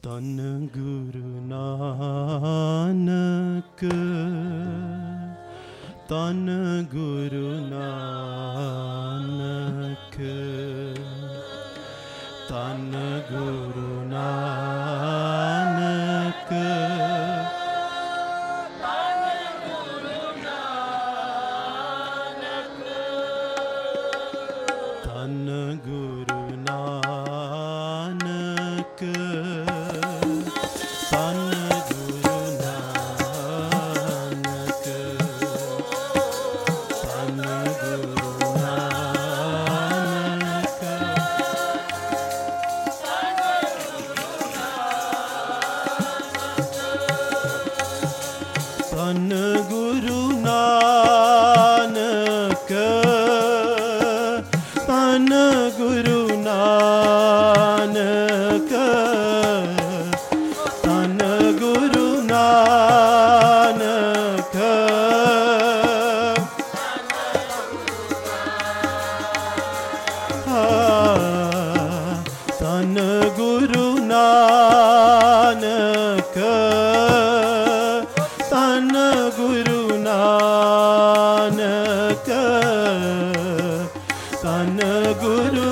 ਧੰਨ ਗੁਰੂ ਨਾਨਕ, ਧੰਨ ਗੁਰੂ ਨਾਨਕ, ਧੰਨ ਗੁਰੂ ਨਾਨਕ, ਧੰਨ ਗੁਰੂ ਨਾਨਕ, ਧੰਨ ਗੁਰੂ ਨਾਨਕ, ਧੰਨ ਗੁਰੂ ਨਾਨਕ, ਧੰਨ ਗੁਰੂ ਨਾਨਕ, ਧੰਨ ਗੁਰੂ ਨਾਨਕ, ਧੰਨ ਗੁਰੂ ਨਾਨਕ, ਧੰਨ ਗੁਰੂ ਨਾਨਕ, ਧੰਨ ਗੁਰੂ ਨਾਨਕ, ਧੰਨ ਗੁਰੂ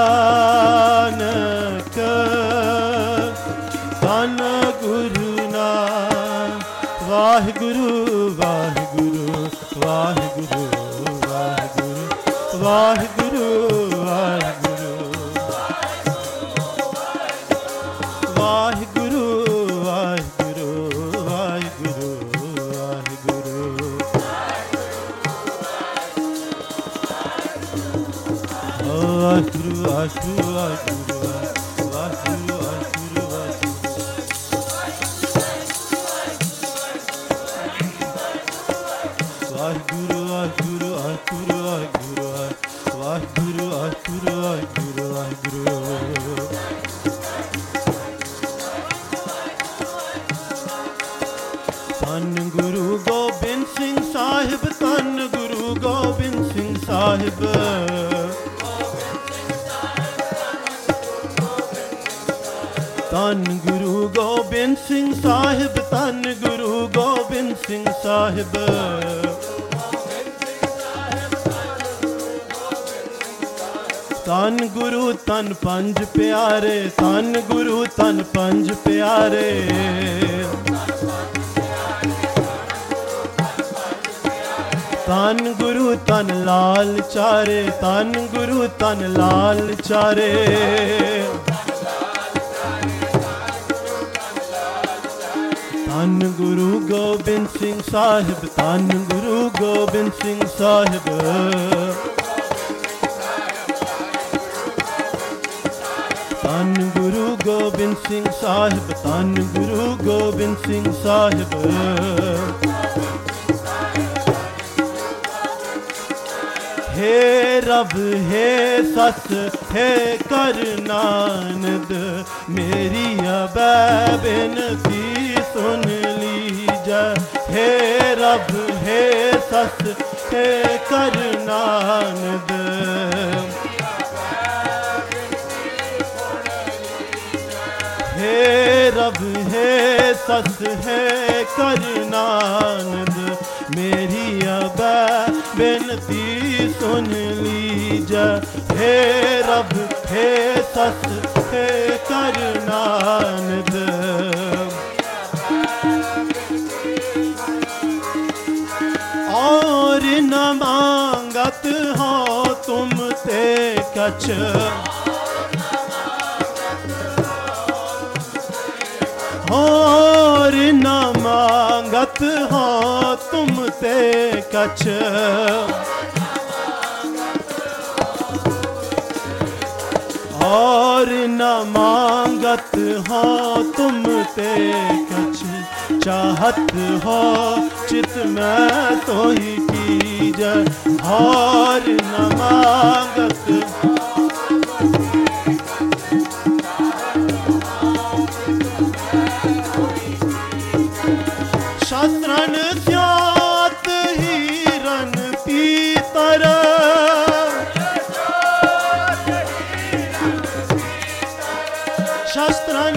ਨਾਨਕ, ਧੰਨ ਗੁਰੂ ਨਾਨਕ। ਵਾਹਿਗੁਰੂ ਵਾਹਿਗੁਰੂ ਵਾਹਿਗੁਰੂ ਵਾਹਿਗੁਰੂ ਵਾਹਿਗੁਰੂ ਵਾਹਿਗੁਰੂ ਵਾਹਿਗੁਰੂ ਵਾਹਿਗੁਰੂ ਵਾਹਿਗੁਰੂ ਵਾਹਿਗੁਰੂ ਵਾਹਿਗੁਰੂ ਵਾਹਿਗੁਰੂ ਵਾਹਿਗੁਰੂ ਵਾਹਿਗੁਰੂ ਵਾਹਿਗੁਰੂ ਵਾਹਿਗੁਰੂ ਵਾਹਿਗੁਰੂ ਵਾਹਿਗੁਰੂ। ਧੰਨ ਗੁਰੂ ਗੋਬਿੰਦ ਸਿੰਘ ਸਾਹਿਬ, ਧੰਨ ਗੁਰੂ ਗੋਬਿੰਦ ਸਿੰਘ ਸਾਹਿਬ, ਧੰਨ ਗੁਰੂ ਗੋਬਿੰਦ ਸਿੰਘ ਸਾਹਿਬ, ਧੰਨ ਗੁਰੂ ਗੋਬਿੰਦ ਸਿੰਘ ਸਾਹਿਬ, ਧੰਨ ਗੁਰੂ ਧੰਨ ਪੰਜ ਪਿਆਰੇ, ਧੰਨ ਗੁਰੂ ਧੰਨ ਪੰਜ ਪਿਆਰੇ, ਧੰਨ ਗੁਰੂ ਧੰਨ ਲਾਲ ਚਾਰੇ, ਧੰਨ ਗੁਰੂ ਧੰਨ ਲਾਲ ਚਾਰੇ, ਧੰਨ ਗੁਰੂ ਗੋਬਿੰਦ ਸਿੰਘ ਸਾਹਿਬ, ਧੰਨ ਗੁਰੂ ਗੋਬਿੰਦ ਸਿੰਘ ਸਾਹਿਬ, ਧੰਨ ਗੁਰੂ ਗੋਬਿੰਦ ਸਿੰਘ ਸਾਹਿਬ, ਧੰਨ ਗੁਰੂ ਗੋਬਿੰਦ ਸਿੰਘ ਸਾਹਿਬ, हे रब हे सस हे कर नानद, मेरी अबै बिनती सुन लीजै। हे रब हे सस हे कर नानद, हे रब हे सस हे कर नानद, मेरी अबै बिनती सुन लीजै। हे रब हे सस हे कर नानद, और न मांगत हो तुम ते कछ, और न मांगत हो तुम ते कछ, और न मांगत हो तुम ते कछ, चाहत हो चित में तो ही कीजै। और न मांगत शास्त्रन स्यात हीरन पीतर, शास्त्रन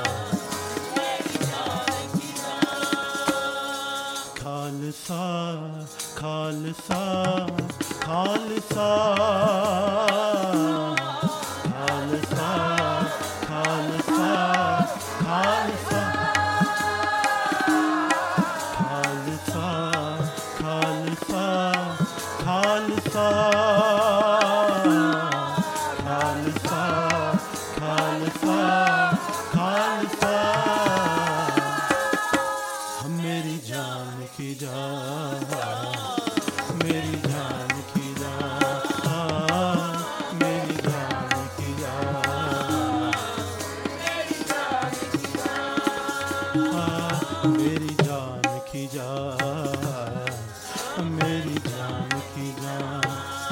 मेरी जान की जान, मेरी जान की जान।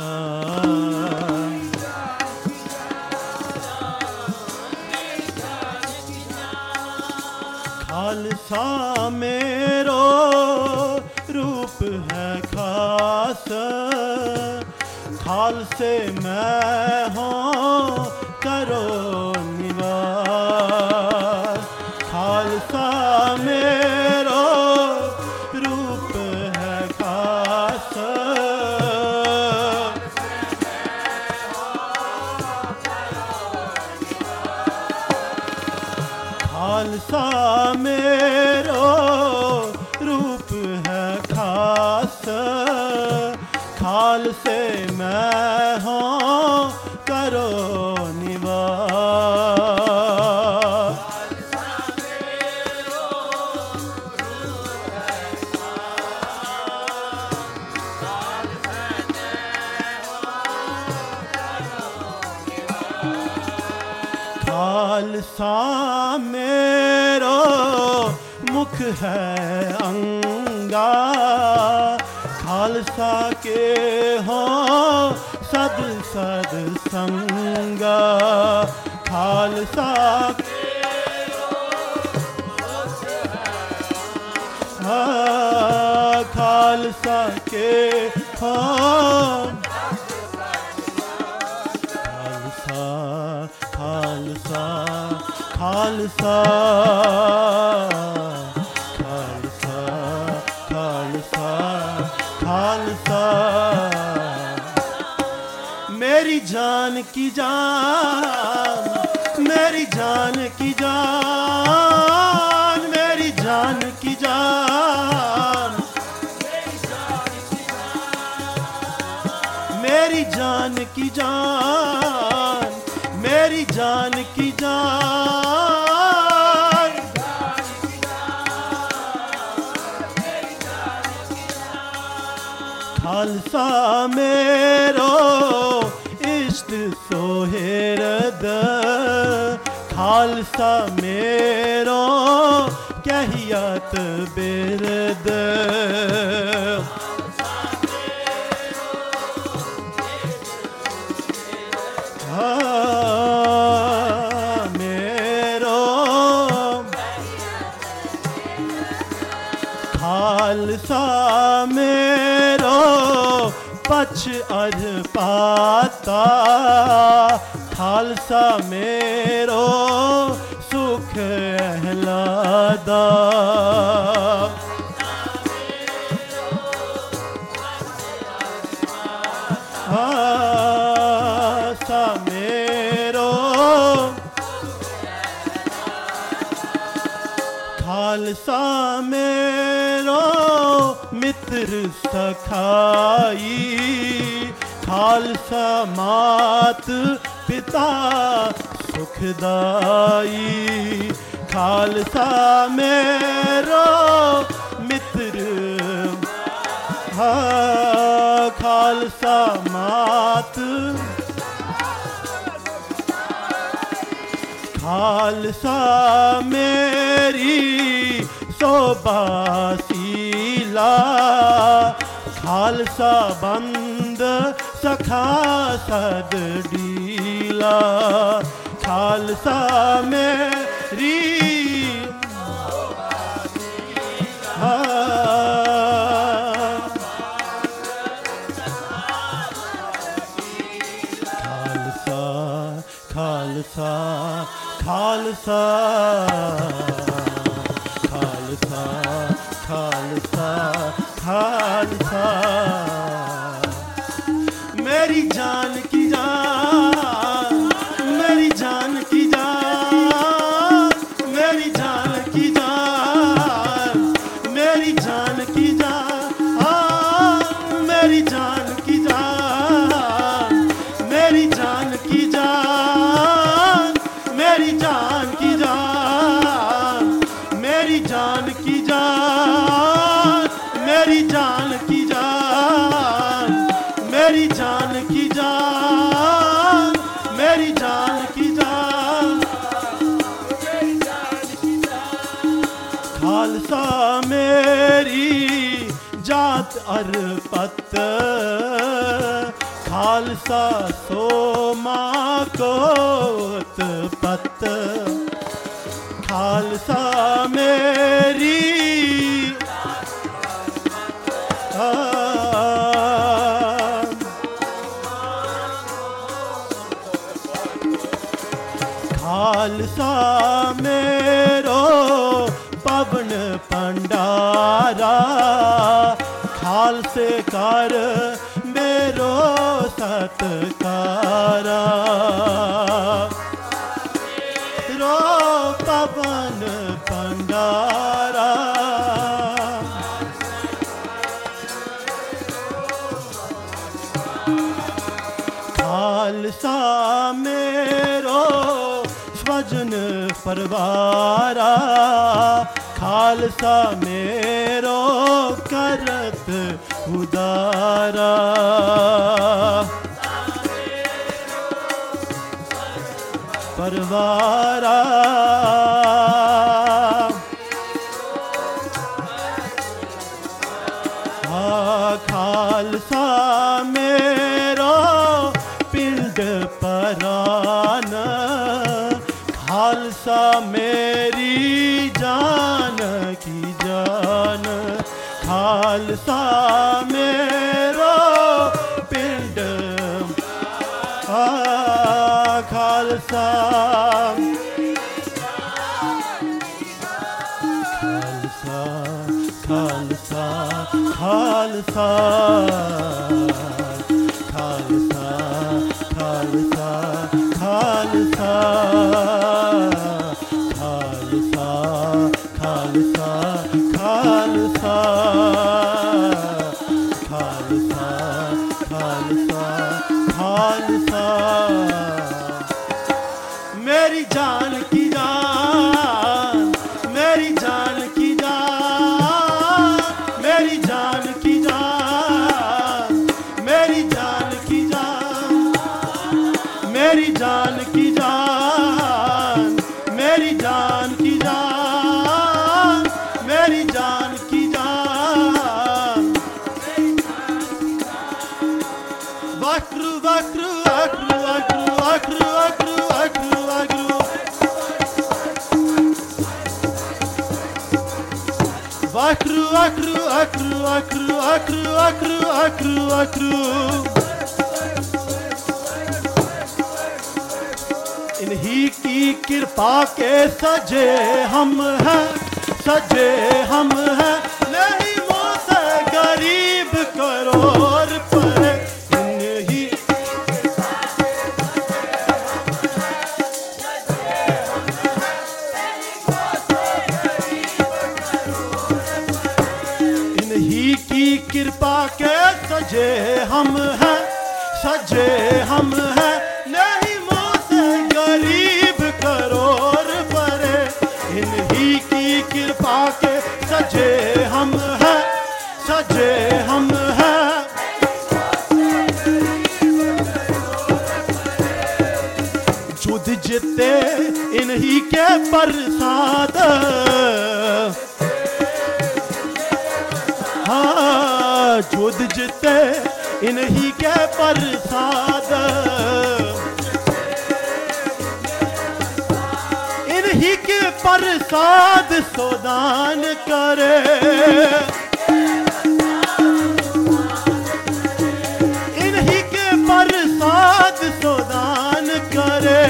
खालसा मेरो रूप है खास, खालसे मैं हूँ करो निवास। खालसा मेरो रूप है खास, खालसा मेरो रूप है खास, खालसे मैं हूँ करो निवास। खालसा मेरो मुख है अंगा, खालसा के हो सद सद संगा। खालसा खालसा के हो खालसा खालसा खालसा खालसा खालसा। मेरी जान की जान, मेरी जान की जान, मेरी जान की जान, मेरी जान की जान, मेरी जान की जान। खालसा मेरो इष्ट सोहिरद, खालसा मेरो कहियत बिरद। खालसा मेरो पछ अर पाता, खालसा मेरो सुख अहलादा। खालसा मेरो, खालसा मेरो मित्र सखाई, खालसा मात पिता सुखदाई। खालसा मेरो मित्र, खालसा मात, खालसा मेरी सोबासीला, खालसा बंद सखा सद डीला। खालसा मेरी खालसा खालसा खालसा खालसा खालसा खालसा। मेरी जान की जान, मेरी जान की जान, मेरी जान की जान, मेरी जान की जान, मेरी जान की जान, मेरी जान की जान, मेरी जान की जान, खालसा मेरी जात अरपत, खालसा सोमा कोत पत। खालसा मेरी खालसा मेरो पवन भंडारा, खालसे कर मेरो सत्कारा। रो पवन भंडारा, खालसा मेरो स्वजन परवारा, खालसा मेरो करत उदारा। परवारा खालसा मेरो पिंड परान, खालसा मेरी जान की जान। खालसा मेरो पिंड खालसा खालसा खालसा खालसा खालसा खालसा खालसा खालसा खालसा खालसा खालसा खालसा। मेरी जान की जान, मेरी जान की जान, मेरी जान की जान, मेरी जान की जान, मेरी जान की जान, मेरी जान की जान, मेरी जान की जान। वक्रू वक्रू वक्रू वक्रू वक्रू वक्रू वक्रू वक्रू वक्रू वक्रू वक्रू वक्रू वक्रू वक्रू वक्रू वक्रू। इन्हीं की कृपा के सजे हम हैं, सजे हम हैं। नहीं मुझसे गरीब करोड़ पर इन्हीं इन्हीं की कृपा के सजे हम हैं, सजे हम हैं। नहीं मुझसे गरीब करोड़ पर इन्हीं की कृपा के सजे हम हैं, सजे हम हैं। युद्ध जीते इन्हीं के प्रसाद, हाँ युद्ध जीते इन्हीं के प्रसाद। इन्हीं के प्रसाद सोदान करे, इन्हीं के प्रसाद सोदान करे।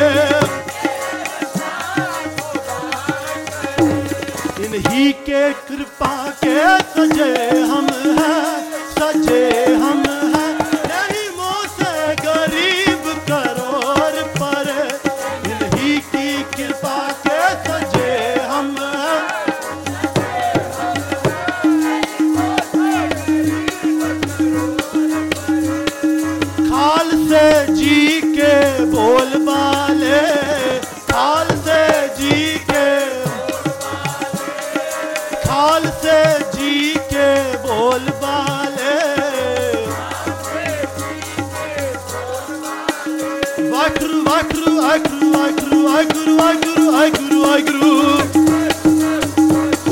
इन्हीं के कृपा के सजे हम हैं, सजे हम हैं। नहीं मुझसे गरीब करोड़ पर इन्हीं की कृपा के सजे हम हैं। खालसे जी के बोल बाले, खालसे जी के, खालसे जी के बोल बाले। वाकरू वाकरू वाकरू वाकरू वाकरू वाकरू वाकरू वाकरू